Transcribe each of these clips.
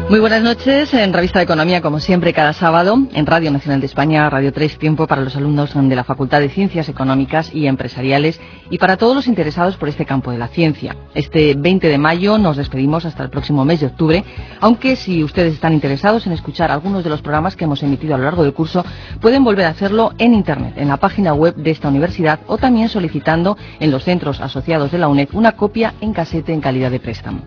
Muy buenas noches, en Revista de Economía, como siempre, cada sábado, en Radio Nacional de España, Radio 3, tiempo para los alumnos de la Facultad de Ciencias Económicas y Empresariales y para todos los interesados por este campo de la ciencia. Este 20 de mayo nos despedimos hasta el próximo mes de octubre, aunque si ustedes están interesados en escuchar algunos de los programas que hemos emitido a lo largo del curso, pueden volver a hacerlo en Internet, en la página web de esta universidad o también solicitando en los centros asociados de la UNED una copia en casete en calidad de préstamo.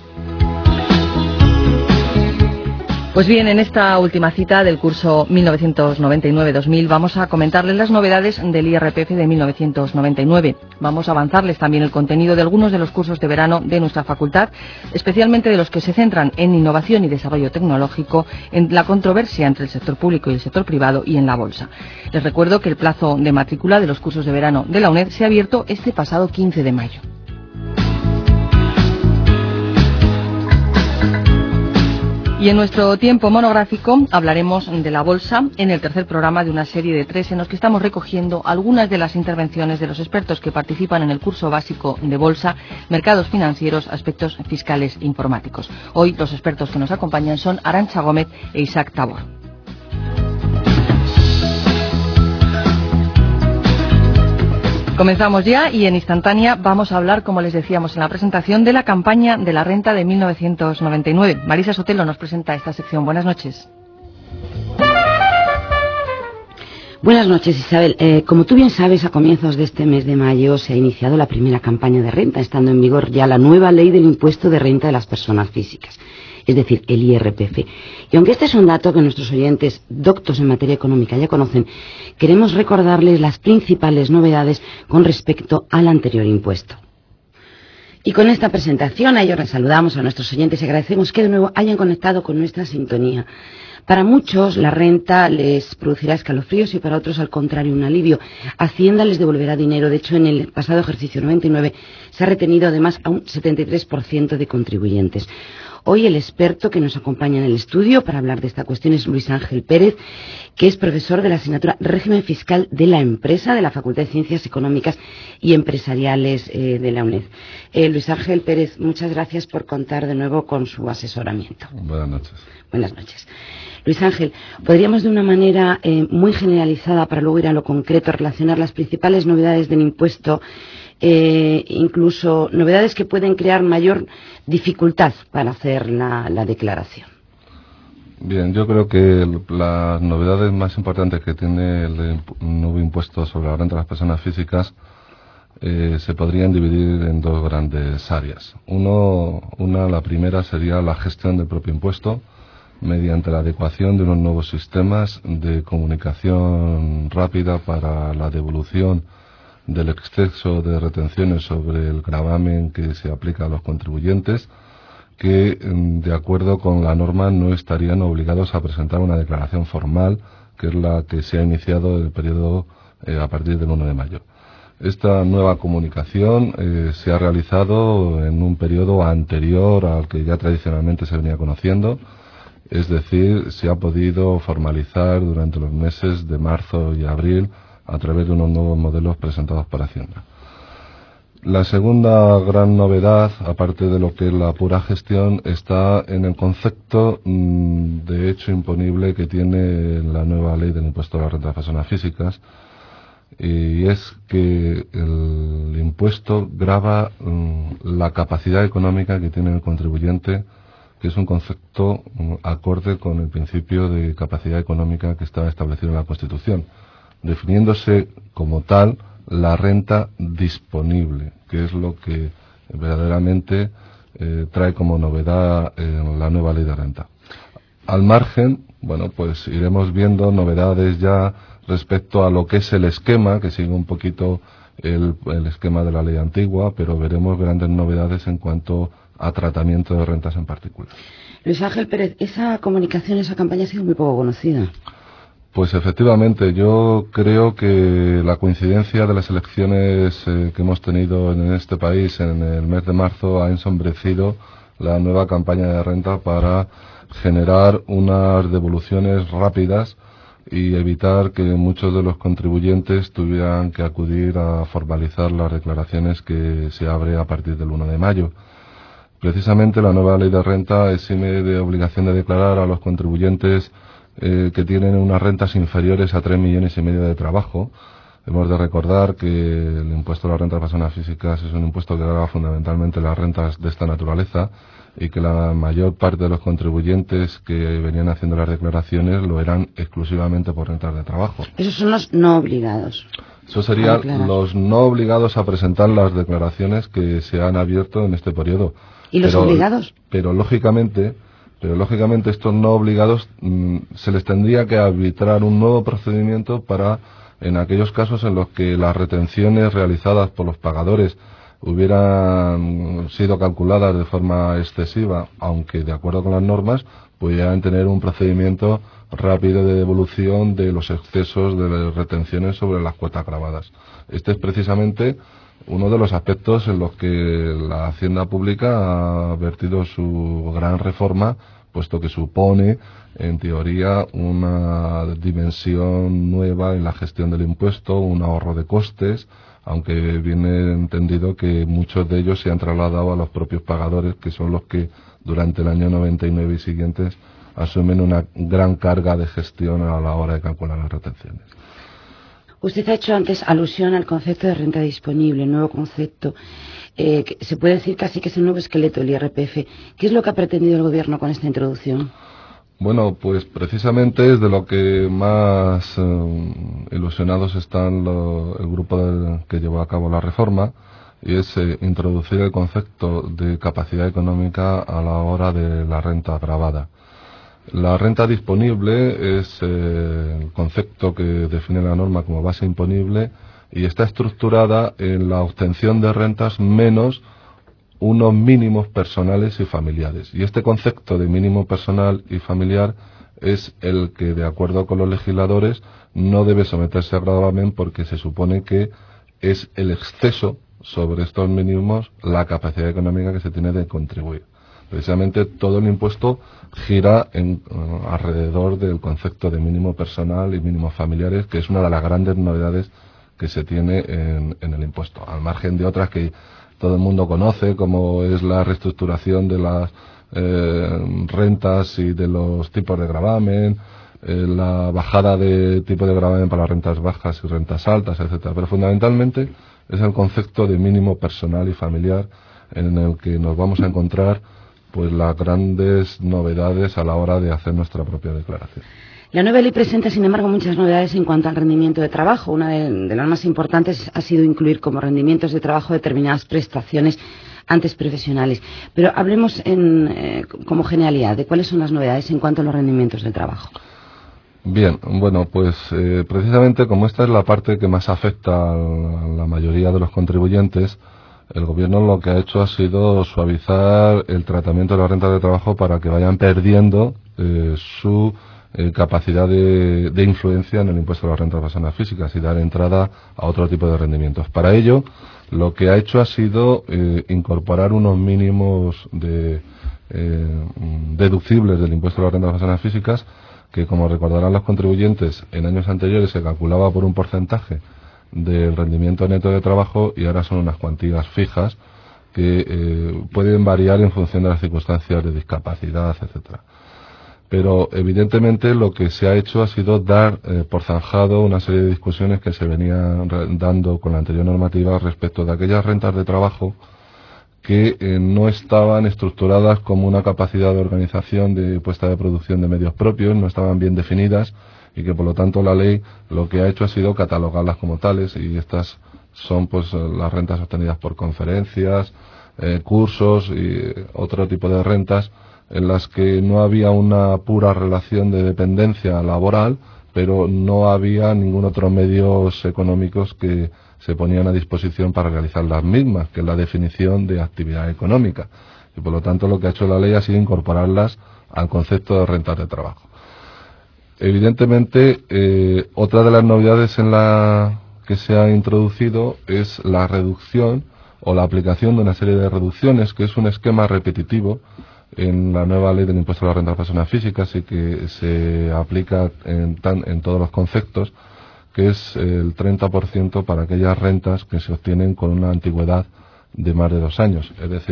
Pues bien, en esta última cita del curso 1999-2000 vamos a comentarles las novedades del IRPF de 1999. Vamos a avanzarles también el contenido de algunos de los cursos de verano de nuestra facultad, especialmente de los que se centran en innovación y desarrollo tecnológico, en la controversia entre el sector público y el sector privado y en la bolsa. Les recuerdo que el plazo de matrícula de los cursos de verano de la UNED se ha abierto este pasado 15 de mayo. Y en nuestro tiempo monográfico hablaremos de la bolsa en el tercer programa de una serie de 3 en los que estamos recogiendo algunas de las intervenciones de los expertos que participan en el curso básico de bolsa, mercados financieros, aspectos fiscales e informáticos. Hoy los expertos que nos acompañan son Arantxa Gómez e Isaac Tabor. Comenzamos ya y en instantánea vamos a hablar, como les decíamos en la presentación, de la campaña de la renta de 1999. Marisa Sotelo nos presenta esta sección. Buenas noches. Buenas noches, Isabel. Como tú bien sabes, a comienzos de este mes de mayo se ha iniciado la primera campaña de renta, estando en vigor ya la nueva ley del impuesto de renta de las personas físicas, es decir, el IRPF. Y aunque este es un dato que nuestros oyentes doctos en materia económica ya conocen, queremos recordarles las principales novedades con respecto al anterior impuesto. Y con esta presentación a ellos les saludamos a nuestros oyentes y agradecemos que de nuevo hayan conectado con nuestra sintonía. Para muchos la renta les producirá escalofríos y para otros al contrario un alivio. Hacienda les devolverá dinero. De hecho, en el pasado ejercicio 99 se ha retenido además a un 73% de contribuyentes. Hoy el experto que nos acompaña en el estudio para hablar de esta cuestión es Luis Ángel Pérez, que es profesor de la asignatura Régimen Fiscal de la Empresa de la Facultad de Ciencias Económicas y Empresariales de la UNED. Luis Ángel Pérez, muchas gracias por contar de nuevo con su asesoramiento. Buenas noches. Buenas noches. Luis Ángel, ¿podríamos de una manera muy generalizada, para luego ir a lo concreto, relacionar las principales novedades del impuesto, incluso novedades que pueden crear mayor dificultad para hacer la declaración? Bien, yo creo que las novedades más importantes que tiene el nuevo impuesto sobre la renta de las personas físicas se podrían dividir en dos grandes áreas. La primera sería la gestión del propio impuesto, mediante la adecuación de unos nuevos sistemas de comunicación rápida para la devolución del exceso de retenciones sobre el gravamen que se aplica a los contribuyentes, que de acuerdo con la norma no estarían obligados a presentar una declaración formal, que es la que se ha iniciado el periodo a partir del 1 de mayo. Esta nueva comunicación se ha realizado en un periodo anterior al que ya tradicionalmente se venía conociendo. Es decir, se ha podido formalizar durante los meses de marzo y abril a través de unos nuevos modelos presentados por Hacienda. La segunda gran novedad, aparte de lo que es la pura gestión, está en el concepto de hecho imponible que tiene la nueva ley del impuesto a la renta de personas físicas, y es que el impuesto grava la capacidad económica que tiene el contribuyente, que es un concepto acorde con el principio de capacidad económica que está establecido en la Constitución, definiéndose como tal la renta disponible, que es lo que verdaderamente trae como novedad la nueva ley de renta. Al margen, bueno, pues iremos viendo novedades ya respecto a lo que es el esquema, que sigue un poquito el esquema de la ley antigua, pero veremos grandes novedades en cuanto a tratamiento de rentas en particular. Luis Ángel Pérez, esa comunicación, esa campaña ha sido muy poco conocida. Pues efectivamente, yo creo que la coincidencia de las elecciones que hemos tenido en este país en el mes de marzo ha ensombrecido la nueva campaña de renta para generar unas devoluciones rápidas y evitar que muchos de los contribuyentes tuvieran que acudir a formalizar las declaraciones que se abre a partir del 1 de mayo. precisamente la nueva ley de renta exime de obligación de declarar a los contribuyentes que tienen unas rentas inferiores a 3,5 millones de trabajo. Hemos de recordar que el impuesto a la renta de personas físicas es un impuesto que grava fundamentalmente las rentas de esta naturaleza y que la mayor parte de los contribuyentes que venían haciendo las declaraciones lo eran exclusivamente por rentas de trabajo. Esos son los no obligados. Eso serían los no obligados a presentar las declaraciones que se han abierto en este periodo. ¿Y los obligados? Pero lógicamente estos no obligados se les tendría que arbitrar un nuevo procedimiento para, en aquellos casos en los que las retenciones realizadas por los pagadores hubieran sido calculadas de forma excesiva, aunque de acuerdo con las normas, pudieran tener un procedimiento rápido de devolución de los excesos de retenciones sobre las cuotas gravadas. Este es precisamente uno de los aspectos en los que la Hacienda Pública ha vertido su gran reforma, puesto que supone, en teoría, una dimensión nueva en la gestión del impuesto, un ahorro de costes, aunque viene entendido que muchos de ellos se han trasladado a los propios pagadores, que son los que durante el año 99 y siguientes asumen una gran carga de gestión a la hora de calcular las retenciones. Usted ha hecho antes alusión al concepto de renta disponible, el nuevo concepto. Se puede decir casi que es el nuevo esqueleto del IRPF. ¿Qué es lo que ha pretendido el Gobierno con esta introducción? Bueno, pues precisamente es de lo que más ilusionados están el grupo que llevó a cabo la reforma, y es introducir el concepto de capacidad económica a la hora de la renta gravada. La renta disponible es el concepto que define la norma como base imponible y está estructurada en la obtención de rentas menos unos mínimos personales y familiares. Y este concepto de mínimo personal y familiar es el que, de acuerdo con los legisladores, no debe someterse a gravamen porque se supone que es el exceso sobre estos mínimos la capacidad económica que se tiene de contribuir. Precisamente todo el impuesto gira alrededor del concepto de mínimo personal y mínimos familiares, que es una de las grandes novedades que se tiene en el impuesto, al margen de otras que todo el mundo conoce, como es la reestructuración de las rentas y de los tipos de gravamen, la bajada de tipo de gravamen para las rentas bajas y rentas altas, etcétera. Pero fundamentalmente es el concepto de mínimo personal y familiar en el que nos vamos a encontrar pues las grandes novedades a la hora de hacer nuestra propia declaración. La nueva ley presenta, sin embargo, muchas novedades en cuanto al rendimiento de trabajo. Una de las más importantes ha sido incluir como rendimientos de trabajo determinadas prestaciones antes profesionales. Pero hablemos como generalidad de cuáles son las novedades en cuanto a los rendimientos de trabajo. Bien, bueno, pues precisamente como esta es la parte que más afecta a la mayoría de los contribuyentes, el Gobierno lo que ha hecho ha sido suavizar el tratamiento de las rentas de trabajo para que vayan perdiendo su capacidad de influencia en el impuesto a las rentas de personas físicas y dar entrada a otro tipo de rendimientos. Para ello, lo que ha hecho ha sido incorporar unos mínimos deducibles del impuesto a las rentas de personas físicas que, como recordarán los contribuyentes, en años anteriores se calculaba por un porcentaje del rendimiento neto de trabajo y ahora son unas cuantías fijas que pueden variar en función de las circunstancias de discapacidad, etcétera. Pero evidentemente lo que se ha hecho ha sido dar por zanjado una serie de discusiones que se venían dando con la anterior normativa respecto de aquellas rentas de trabajo que no estaban estructuradas como una capacidad de organización de puesta de producción de medios propios, no estaban bien definidas y que por lo tanto la ley lo que ha hecho ha sido catalogarlas como tales, y estas son pues las rentas obtenidas por conferencias, cursos y otro tipo de rentas en las que no había una pura relación de dependencia laboral, pero no había ningún otro medios económicos que se ponían a disposición para realizar las mismas, que es la definición de actividad económica. Y por lo tanto lo que ha hecho la ley ha sido incorporarlas al concepto de rentas de trabajo. Evidentemente, otra de las novedades que se ha introducido es la reducción o la aplicación de una serie de reducciones, que es un esquema repetitivo en la nueva ley del impuesto a la renta de personas físicas y que se aplica en todos los conceptos, que es el 30% para aquellas rentas que se obtienen con una antigüedad de más de 2 años. Es decir,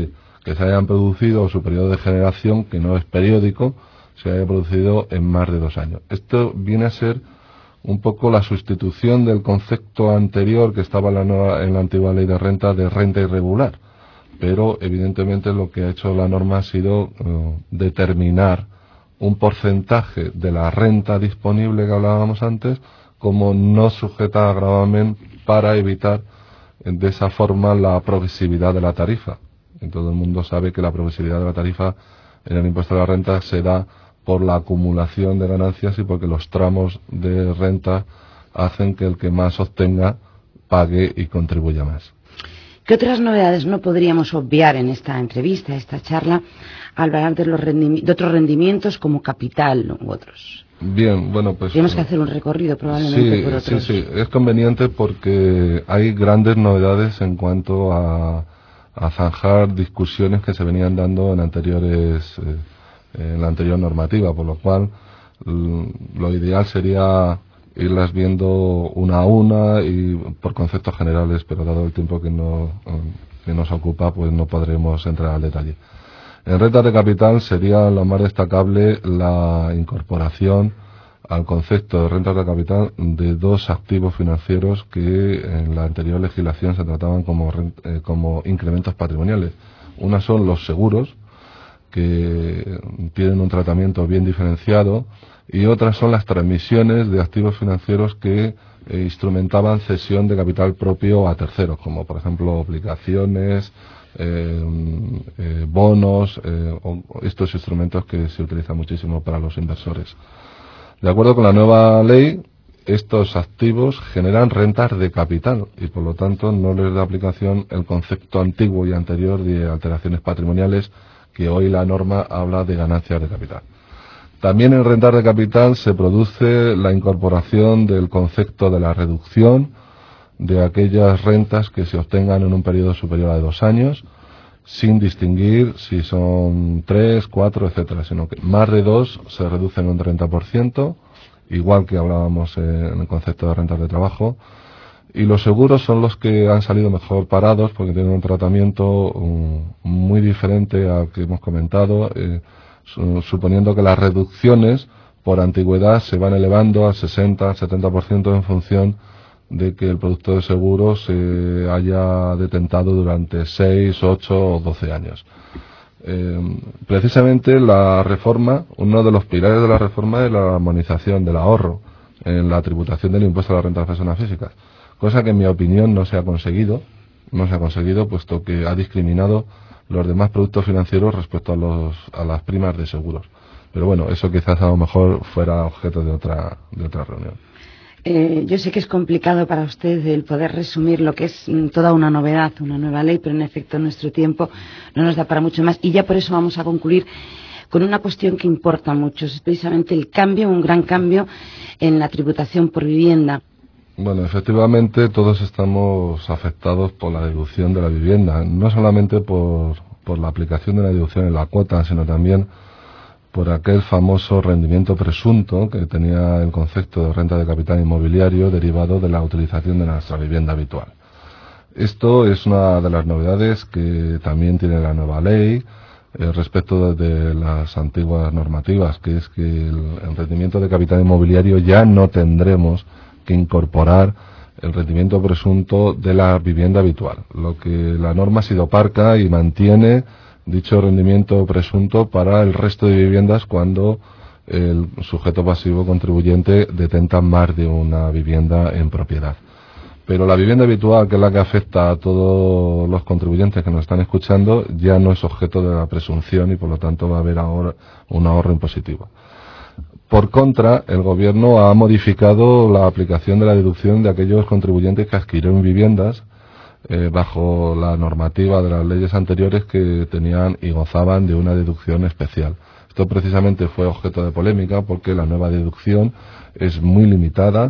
que se hayan producido, o su periodo de generación, que no es periódico, se haya producido en más de 2 años. Esto viene a ser un poco la sustitución del concepto anterior que estaba en la antigua ley de renta, de renta irregular. Pero evidentemente lo que ha hecho la norma ha sido determinar un porcentaje de la renta disponible que hablábamos antes como no sujeta a gravamen, para evitar de esa forma la progresividad de la tarifa. Y todo el mundo sabe que la progresividad de la tarifa en el impuesto de la renta se da por la acumulación de ganancias y porque los tramos de renta hacen que el que más obtenga pague y contribuya más. ¿Qué otras novedades no podríamos obviar en esta entrevista, esta charla, al hablar de otros rendimientos como capital u otros? Bien, bueno, pues... Tenemos que hacer un recorrido probablemente por otros. Sí, es conveniente porque hay grandes novedades en cuanto a zanjar discusiones que se venían dando en en la anterior normativa, por lo cual lo ideal sería irlas viendo una a una y por conceptos generales, pero dado el tiempo que nos ocupa, pues no podremos entrar al detalle. En rentas de capital sería lo más destacable la incorporación al concepto de rentas de capital de 2 activos financieros que en la anterior legislación se trataban como incrementos patrimoniales. Una son los seguros, que tienen un tratamiento bien diferenciado, y otras son las transmisiones de activos financieros que instrumentaban cesión de capital propio a terceros, como por ejemplo obligaciones, bonos, o estos instrumentos que se utilizan muchísimo para los inversores. De acuerdo con la nueva ley, estos activos generan rentas de capital y por lo tanto no les da aplicación el concepto antiguo y anterior de alteraciones patrimoniales, que hoy la norma habla de ganancias de capital. También en rentas de capital se produce la incorporación del concepto de la reducción de aquellas rentas que se obtengan en un periodo superior a 2 años, sin distinguir si son 3, 4, etcétera, sino que más de 2 se reducen un 30%, igual que hablábamos en el concepto de rentas de trabajo. Y los seguros son los que han salido mejor parados porque tienen un tratamiento muy diferente al que hemos comentado, suponiendo que las reducciones por antigüedad se van elevando al 60, al 70% en función de que el producto de seguro se haya detentado durante 6, 8 o 12 años. Precisamente la reforma, uno de los pilares de la reforma es la armonización del ahorro en la tributación del impuesto a la renta de las personas físicas, cosa que en mi opinión no se ha conseguido puesto que ha discriminado los demás productos financieros respecto a las primas de seguros. Pero bueno, eso quizás a lo mejor fuera objeto de otra reunión. Yo sé que es complicado para usted el poder resumir lo que es toda una novedad, una nueva ley, pero en efecto nuestro tiempo no nos da para mucho más y ya por eso vamos a concluir con una cuestión que importa mucho, es precisamente el cambio, un gran cambio en la tributación por vivienda. Bueno, efectivamente todos estamos afectados por la deducción de la vivienda, no solamente por la aplicación de la deducción en la cuota, sino también por aquel famoso rendimiento presunto que tenía el concepto de renta de capital inmobiliario derivado de la utilización de nuestra vivienda habitual. Esto es una de las novedades que también tiene la nueva ley respecto de las antiguas normativas, que es que el rendimiento de capital inmobiliario ya no tendremos que incorporar el rendimiento presunto de la vivienda habitual, lo que la norma ha sido parca y mantiene dicho rendimiento presunto para el resto de viviendas cuando el sujeto pasivo contribuyente detenta más de una vivienda en propiedad. Pero la vivienda habitual, que es la que afecta a todos los contribuyentes que nos están escuchando, ya no es objeto de la presunción y por lo tanto va a haber ahora un ahorro impositivo. Por contra, el Gobierno ha modificado la aplicación de la deducción de aquellos contribuyentes que adquirieron viviendas bajo la normativa de las leyes anteriores que tenían y gozaban de una deducción especial. Esto precisamente fue objeto de polémica porque la nueva deducción es muy limitada,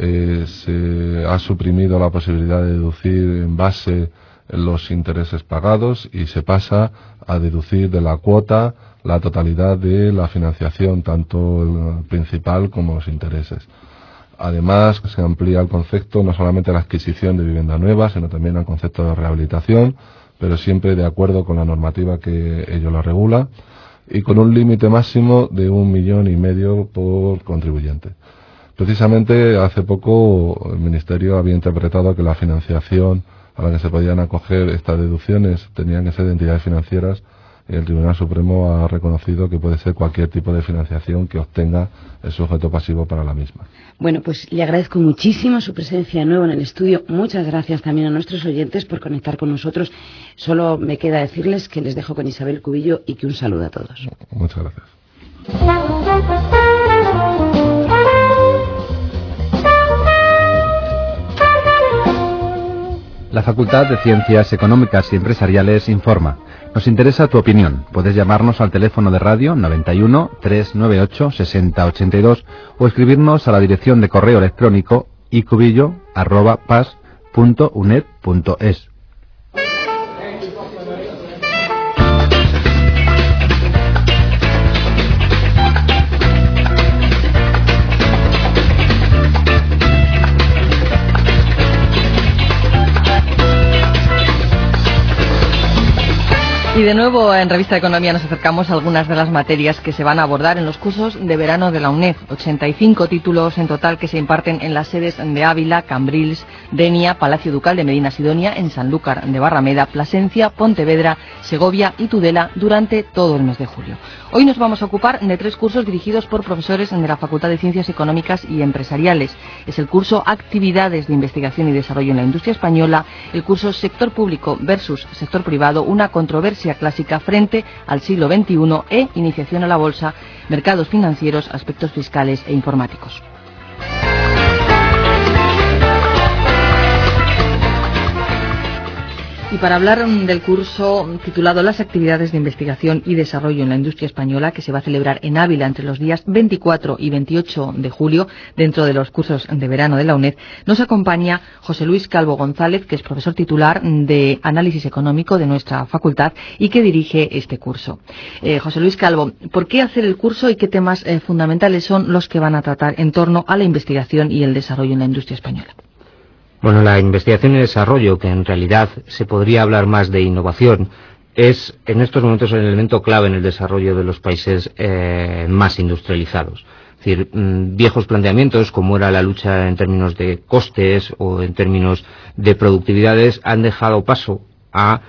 se ha suprimido la posibilidad de deducir en base los intereses pagados y se pasa a deducir de la cuota la totalidad de la financiación, tanto el principal como los intereses. Además, se amplía el concepto no solamente a la adquisición de vivienda nueva, sino también al concepto de rehabilitación, pero siempre de acuerdo con la normativa que ello lo regula y con un límite máximo de 1,5 millones por contribuyente. Precisamente hace poco el Ministerio había interpretado que la financiación a la que se podían acoger estas deducciones tenían que ser de entidades financieras. El Tribunal Supremo ha reconocido que puede ser cualquier tipo de financiación que obtenga el sujeto pasivo para la misma. Bueno, pues le agradezco muchísimo su presencia de nuevo en el estudio. Muchas gracias también a nuestros oyentes por conectar con nosotros. Solo me queda decirles que les dejo con Isabel Cubillo y que un saludo a todos. Muchas gracias. La Facultad de Ciencias Económicas y Empresariales informa. Nos interesa tu opinión. Puedes llamarnos al teléfono de radio 91 398 6082 o escribirnos a la dirección de correo electrónico icubillo@pas.uned.es. Y de nuevo en Revista de Economía nos acercamos a algunas de las materias que se van a abordar en los cursos de verano de la UNED. 85 títulos en total que se imparten en las sedes de Ávila, Cambrils, Denia, Palacio Ducal de Medina Sidonia, en Sanlúcar de Barrameda, Plasencia, Pontevedra, Segovia y Tudela durante todo el mes de julio. Hoy nos vamos a ocupar de 3 cursos dirigidos por profesores de la Facultad de Ciencias Económicas y Empresariales. Es el curso Actividades de Investigación y Desarrollo en la Industria Española, el curso Sector Público versus Sector Privado, una controversia clásica frente al siglo XXI e Iniciación a la Bolsa, Mercados Financieros, Aspectos Fiscales e Informáticos. Y para hablar del curso titulado Las actividades de investigación y desarrollo en la industria española, que se va a celebrar en Ávila entre los días 24 y 28 de julio, dentro de los cursos de verano de la UNED, nos acompaña José Luis Calvo González, que es profesor titular de Análisis Económico de nuestra facultad y que dirige este curso. José Luis Calvo, ¿por qué hacer el curso y qué temas fundamentales son los que van a tratar en torno a la investigación y el desarrollo en la industria española? Bueno, la investigación y desarrollo, que en realidad se podría hablar más de innovación, es en estos momentos el elemento clave en el desarrollo de los países más industrializados. Es decir, viejos planteamientos como era la lucha en términos de costes o en términos de productividades han dejado paso a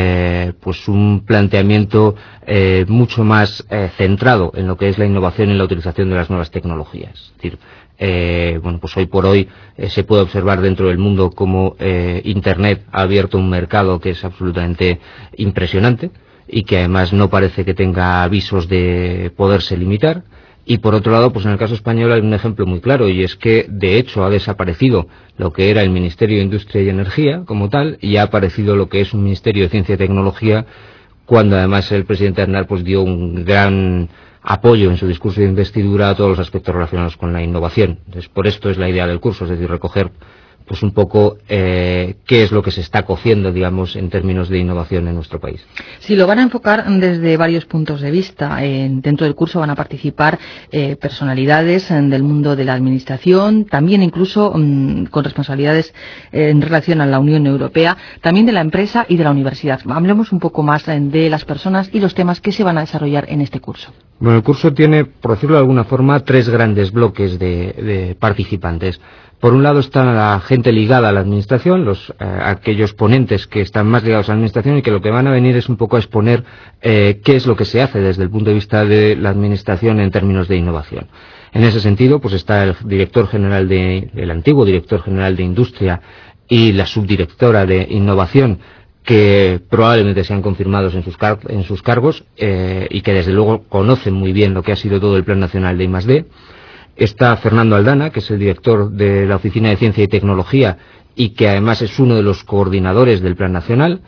pues un planteamiento mucho más centrado en lo que es la innovación y la utilización de las nuevas tecnologías. Es decir, bueno, pues hoy por hoy se puede observar dentro del mundo cómo Internet ha abierto un mercado que es absolutamente impresionante y que además no parece que tenga avisos de poderse limitar. Y por otro lado, pues en el caso español hay un ejemplo muy claro, y es que de hecho ha desaparecido lo que era el Ministerio de Industria y Energía como tal, y ha aparecido lo que es un Ministerio de Ciencia y Tecnología, cuando además el presidente Aznar pues dio un gran apoyo en su discurso de investidura a todos los aspectos relacionados con la innovación. Entonces, por esto es la idea del curso, es decir, recoger pues un poco qué es lo que se está cociendo, digamos, en términos de innovación en nuestro país. Sí, lo van a enfocar desde varios puntos de vista. Dentro del curso van a participar personalidades del mundo de la administración, también incluso con responsabilidades en relación a la Unión Europea, también de la empresa y de la universidad. Hablemos un poco más de las personas y los temas que se van a desarrollar en este curso. Bueno, el curso tiene, por decirlo de alguna forma, 3 grandes bloques de participantes. Por un lado está la gente ligada a la administración, aquellos ponentes que están más ligados a la administración y que lo que van a venir es un poco a exponer qué es lo que se hace desde el punto de vista de la administración en términos de innovación. En ese sentido, pues está el director general el antiguo director general de Industria y la subdirectora de Innovación, que probablemente sean confirmados en sus cargos y que desde luego conocen muy bien lo que ha sido todo el Plan Nacional de I+D. Está Fernando Aldana, que es el director de la Oficina de Ciencia y Tecnología y que además es uno de los coordinadores del Plan Nacional.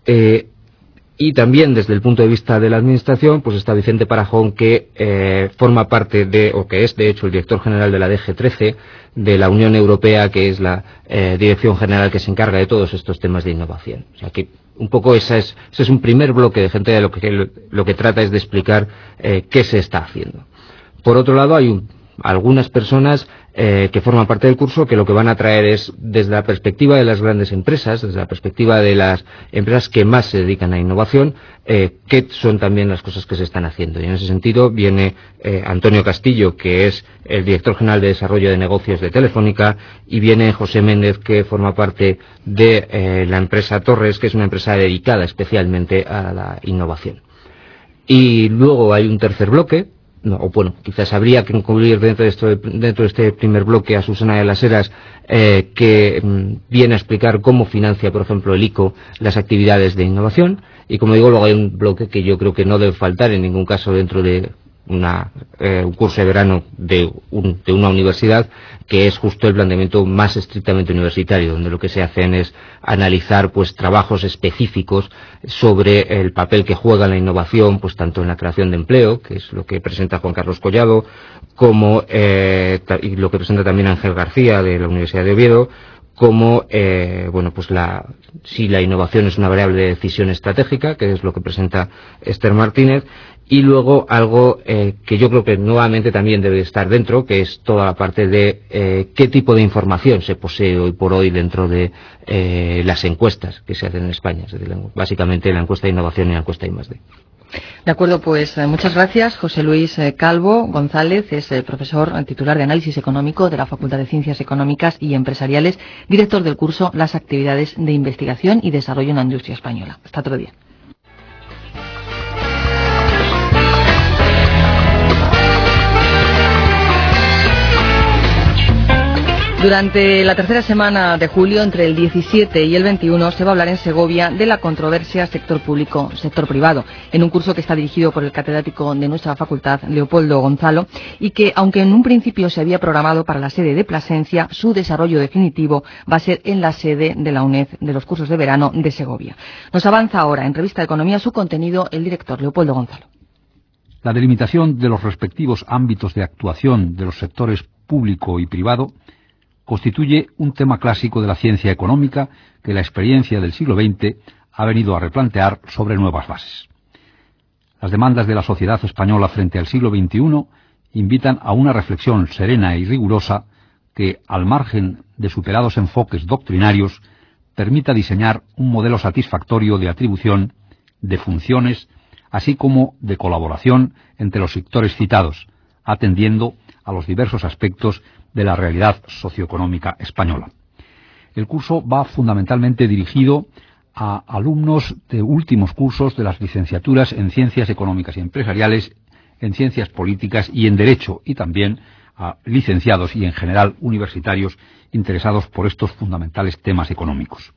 Y también desde el punto de vista de la Administración, pues está Vicente Parajón, que forma parte o que es de hecho el director general de la DG13 de la Unión Europea, que es la dirección general que se encarga de todos estos temas de innovación. O sea que un poco ese es un primer bloque de gente de lo que trata es de explicar qué se está haciendo. Por otro lado, hay algunas personas que forman parte del curso, que lo que van a traer es, desde la perspectiva de las grandes empresas, desde la perspectiva de las empresas que más se dedican a innovación, qué son también las cosas que se están haciendo. Y en ese sentido viene Antonio Castillo, que es el director general de desarrollo de negocios de Telefónica, y viene José Méndez, que forma parte de la empresa Torres, que es una empresa dedicada especialmente a la innovación. Y luego hay un tercer bloque, quizás habría que incluir dentro de este primer bloque a Susana de las Heras, que viene a explicar cómo financia, por ejemplo, el ICO las actividades de innovación. Y como digo, luego hay un bloque que yo creo que no debe faltar en ningún caso dentro de un curso de verano de una universidad, que es justo el planteamiento más estrictamente universitario, donde lo que se hacen es analizar pues trabajos específicos sobre el papel que juega la innovación, pues tanto en la creación de empleo, que es lo que presenta Juan Carlos Collado, como y lo que presenta también Ángel García de la Universidad de Oviedo, como si la innovación es una variable de decisión estratégica, que es lo que presenta Esther Martínez. Y luego algo que yo creo que nuevamente también debe estar dentro, que es toda la parte de qué tipo de información se posee hoy por hoy dentro de las encuestas que se hacen en España, es decir, básicamente la encuesta de innovación y la encuesta I+D. De acuerdo, pues muchas gracias. José Luis Calvo González es profesor titular de Análisis Económico de la Facultad de Ciencias Económicas y Empresariales, director del curso Las actividades de investigación y desarrollo en la industria española. Hasta otro día. Durante la tercera semana de julio, entre el 17 y el 21, se va a hablar en Segovia de la controversia sector público-sector privado, en un curso que está dirigido por el catedrático de nuestra facultad, Leopoldo Gonzalo, y que, aunque en un principio se había programado para la sede de Plasencia, su desarrollo definitivo va a ser en la sede de la UNED de los cursos de verano de Segovia. Nos avanza ahora, en Revista de Economía, su contenido el director Leopoldo Gonzalo. La delimitación de los respectivos ámbitos de actuación de los sectores público y privado constituye un tema clásico de la ciencia económica que la experiencia del siglo XX ha venido a replantear sobre nuevas bases. Las demandas de la sociedad española frente al siglo XXI invitan a una reflexión serena y rigurosa que, al margen de superados enfoques doctrinarios, permita diseñar un modelo satisfactorio de atribución, de funciones, así como de colaboración entre los sectores citados, atendiendo a los diversos aspectos de la realidad socioeconómica española. El curso va fundamentalmente dirigido a alumnos de últimos cursos de las licenciaturas en Ciencias Económicas y Empresariales, en Ciencias Políticas y en Derecho, y también a licenciados y en general universitarios interesados por estos fundamentales temas económicos.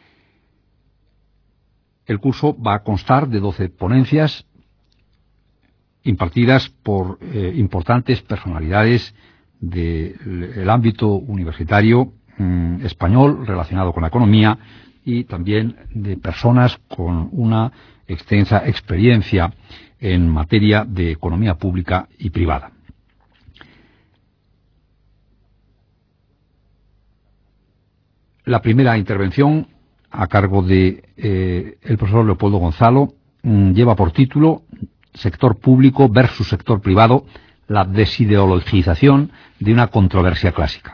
El curso va a constar de 12 ponencias impartidas por importantes personalidades del ámbito universitario español relacionado con la economía y también de personas con una extensa experiencia en materia de economía pública y privada. La primera intervención, a cargo de el profesor Leopoldo Gonzalo, lleva por título Sector público versus sector privado, la desideologización de una controversia clásica.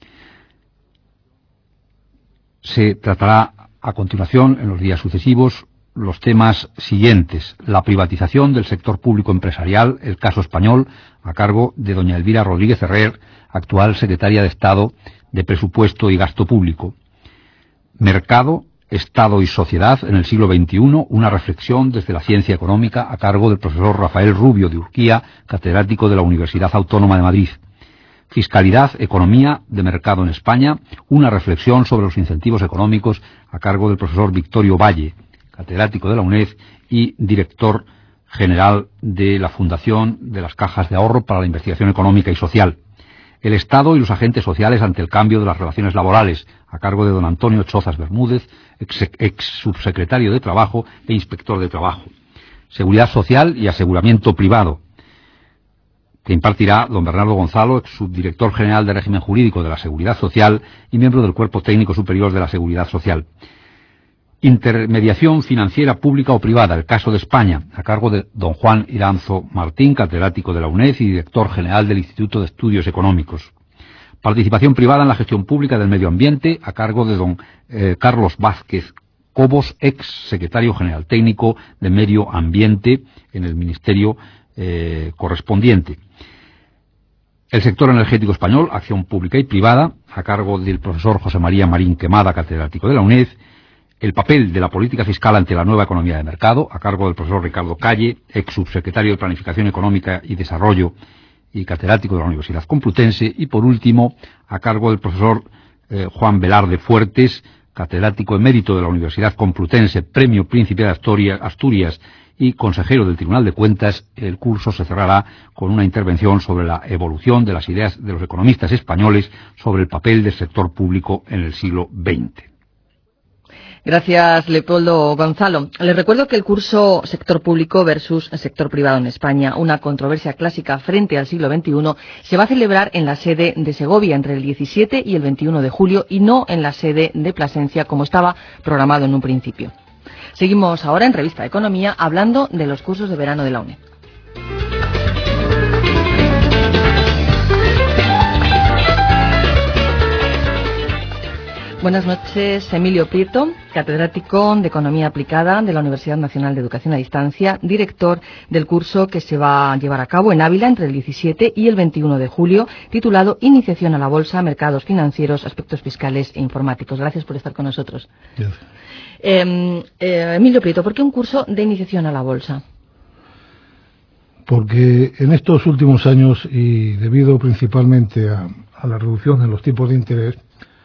Se tratará a continuación, en los días sucesivos, los temas siguientes: la privatización del sector público empresarial, el caso español, a cargo de doña Elvira Rodríguez Herrer, actual secretaria de Estado de Presupuesto y Gasto Público. Mercado, Estado y sociedad en el siglo XXI, una reflexión desde la ciencia económica, a cargo del profesor Rafael Rubio de Urquía, catedrático de la Universidad Autónoma de Madrid. Fiscalidad, economía de mercado en España, una reflexión sobre los incentivos económicos, a cargo del profesor Victorio Valle, catedrático de la UNED y director general de la Fundación de las Cajas de Ahorro para la Investigación Económica y Social. El Estado y los agentes sociales ante el cambio de las relaciones laborales, a cargo de don Antonio Chozas Bermúdez, ex subsecretario de Trabajo e inspector de Trabajo. Seguridad social y aseguramiento privado, que impartirá don Bernardo Gonzalo, ex subdirector general de Régimen Jurídico de la Seguridad Social y miembro del Cuerpo Técnico Superior de la Seguridad Social. Intermediación financiera pública o privada, el caso de España, a cargo de don Juan Iranzo Martín, catedrático de la UNED y director general del Instituto de Estudios Económicos. Participación privada en la gestión pública del medio ambiente, a cargo de don Carlos Vázquez Cobos, ex secretario general técnico de Medio Ambiente en el Ministerio correspondiente. El sector energético español, acción pública y privada, a cargo del profesor José María Marín Quemada, catedrático de la UNED. El papel de la política fiscal ante la nueva economía de mercado, a cargo del profesor Ricardo Calle, ex subsecretario de Planificación Económica y Desarrollo y catedrático de la Universidad Complutense. Y por último, a cargo del profesor Juan Velarde Fuertes, catedrático emérito de la Universidad Complutense, Premio Príncipe de Asturias y consejero del Tribunal de Cuentas. El curso se cerrará con una intervención sobre la evolución de las ideas de los economistas españoles sobre el papel del sector público en el siglo XX. Gracias, Leopoldo Gonzalo. Les recuerdo que el curso Sector Público versus Sector Privado en España, una controversia clásica frente al siglo XXI, se va a celebrar en la sede de Segovia entre el 17 y el 21 de julio y no en la sede de Plasencia como estaba programado en un principio. Seguimos ahora en Revista Economía hablando de los cursos de verano de la UNED. Buenas noches, Emilio Prieto, catedrático de Economía Aplicada de la Universidad Nacional de Educación a Distancia, director del curso que se va a llevar a cabo en Ávila entre el 17 y el 21 de julio, titulado Iniciación a la Bolsa, Mercados Financieros, Aspectos Fiscales e Informáticos. Gracias por estar con nosotros. Gracias. Emilio Prieto, ¿por qué un curso de iniciación a la bolsa? Porque en estos últimos años, y debido principalmente a la reducción en los tipos de interés,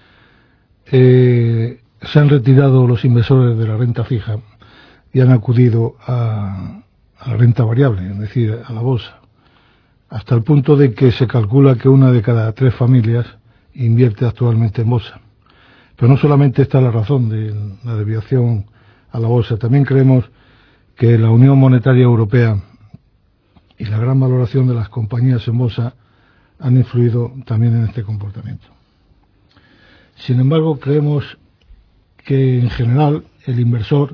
se han retirado los inversores de la renta fija y han acudido a la renta variable, es decir, a la bolsa, hasta el punto de que se calcula que 1 de cada 3 familias invierte actualmente en bolsa. Pero no solamente está la razón de la desviación a la bolsa, también creemos que la Unión Monetaria Europea y la gran valoración de las compañías en bolsa han influido también en este comportamiento. Sin embargo, creemos que en general el inversor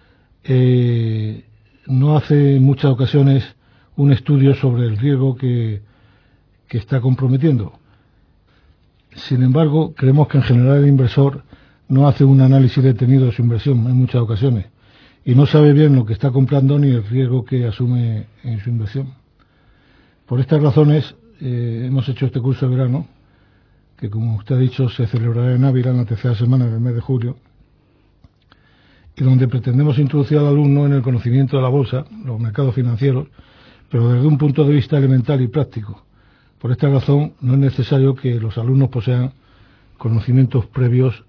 no hace en muchas ocasiones un estudio sobre el riesgo que está comprometiendo. Sin embargo, creemos que en general el inversor no hace un análisis detenido de su inversión en muchas ocasiones y no sabe bien lo que está comprando ni el riesgo que asume en su inversión. Por estas razones hemos hecho este curso de verano, que como usted ha dicho se celebrará en Ávila en la tercera semana del mes de julio, y donde pretendemos introducir al alumno en el conocimiento de la bolsa, los mercados financieros, pero desde un punto de vista elemental y práctico. Por esta razón no es necesario que los alumnos posean conocimientos previos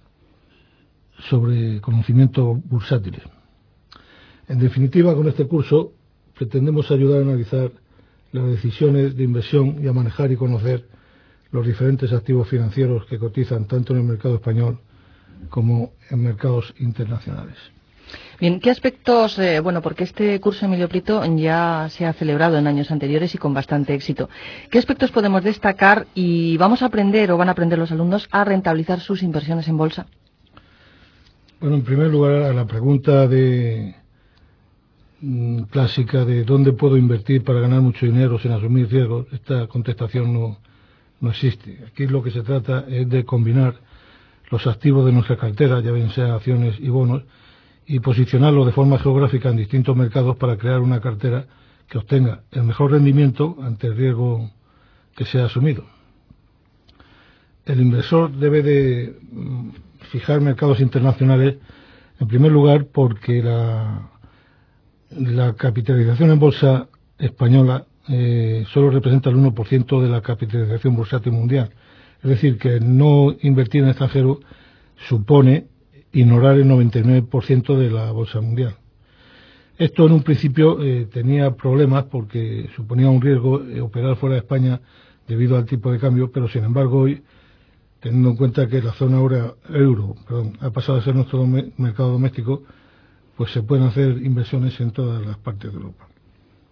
sobre conocimientos bursátiles. En definitiva, con este curso pretendemos ayudar a analizar las decisiones de inversión y a manejar y conocer los diferentes activos financieros que cotizan tanto en el mercado español como en mercados internacionales. Bien, ¿qué aspectos, porque este curso, Emilio Prieto, ya se ha celebrado en años anteriores y con bastante éxito, ¿qué aspectos podemos destacar y vamos a aprender o van a aprender los alumnos a rentabilizar sus inversiones en bolsa? Bueno, en primer lugar, a la pregunta clásica de dónde puedo invertir para ganar mucho dinero sin asumir riesgos, esta contestación no existe. Aquí lo que se trata es de combinar los activos de nuestra cartera, ya bien sean acciones y bonos, y posicionarlos de forma geográfica en distintos mercados para crear una cartera que obtenga el mejor rendimiento ante el riesgo que sea asumido. El inversor debe de fijar mercados internacionales, en primer lugar porque la capitalización en bolsa española solo representa el 1% de la capitalización bursátil mundial. Es decir, que no invertir en extranjero supone ignorar el 99% de la bolsa mundial. Esto en un principio tenía problemas porque suponía un riesgo operar fuera de España debido al tipo de cambio, pero sin embargo hoy, teniendo en cuenta que la zona euro ha pasado a ser nuestro mercado doméstico, pues se pueden hacer inversiones en todas las partes de Europa.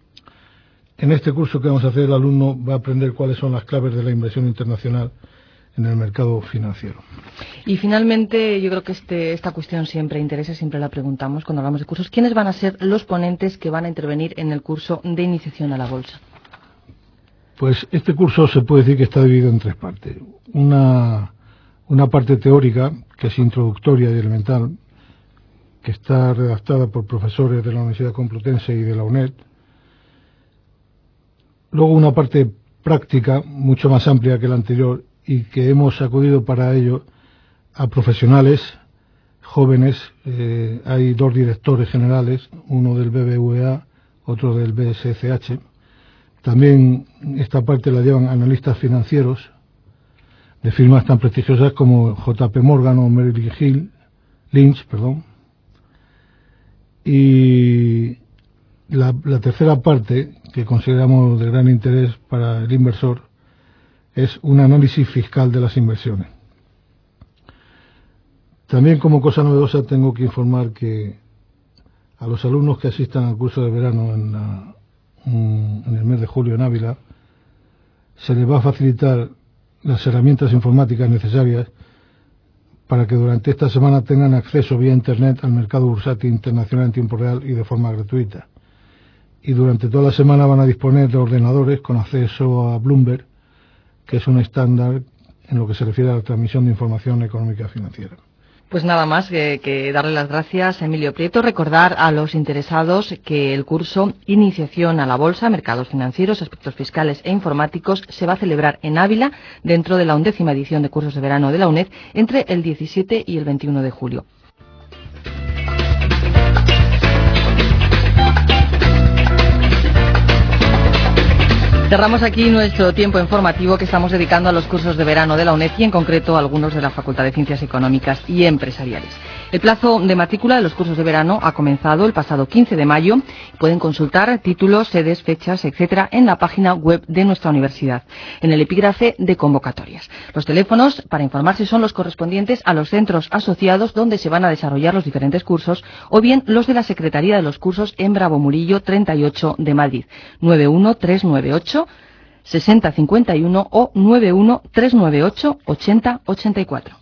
En este curso que vamos a hacer, el alumno va a aprender cuáles son las claves de la inversión internacional en el mercado financiero. Y finalmente, yo creo que esta cuestión siempre interesa, siempre la preguntamos cuando hablamos de cursos. ¿Quiénes van a ser los ponentes que van a intervenir en el curso de iniciación a la bolsa? Pues este curso se puede decir que está dividido en tres partes. Una parte teórica, que es introductoria y elemental, que está redactada por profesores de la Universidad Complutense y de la UNED. Luego una parte práctica, mucho más amplia que la anterior, y que hemos acudido para ello a profesionales jóvenes. Hay 2 directores generales, uno del BBVA, otro del BSCH. También esta parte la llevan analistas financieros de firmas tan prestigiosas como JP Morgan o Merrill Lynch. Y la tercera parte, que consideramos de gran interés para el inversor, es un análisis fiscal de las inversiones. También, como cosa novedosa, tengo que informar que a los alumnos que asistan al curso de verano en el mes de julio en Ávila, se les va a facilitar las herramientas informáticas necesarias para que durante esta semana tengan acceso vía Internet al mercado bursátil internacional en tiempo real y de forma gratuita. Y durante toda la semana van a disponer de ordenadores con acceso a Bloomberg, que es un estándar en lo que se refiere a la transmisión de información económica y financiera. Pues nada más que darle las gracias a Emilio Prieto. Recordar a los interesados que el curso Iniciación a la Bolsa, Mercados Financieros, Aspectos Fiscales e Informáticos se va a celebrar en Ávila dentro de la 11ª edición de cursos de verano de la UNED entre el 17 y el 21 de julio. Cerramos aquí nuestro tiempo informativo que estamos dedicando a los cursos de verano de la UNED y en concreto a algunos de la Facultad de Ciencias Económicas y Empresariales. El plazo de matrícula de los cursos de verano ha comenzado el pasado 15 de mayo. Pueden consultar títulos, sedes, fechas, etcétera, en la página web de nuestra universidad, en el epígrafe de convocatorias. Los teléfonos para informarse son los correspondientes a los centros asociados donde se van a desarrollar los diferentes cursos o bien los de la Secretaría de los Cursos en Bravo Murillo 38 de Madrid, 91398 6051 o 91398 8084.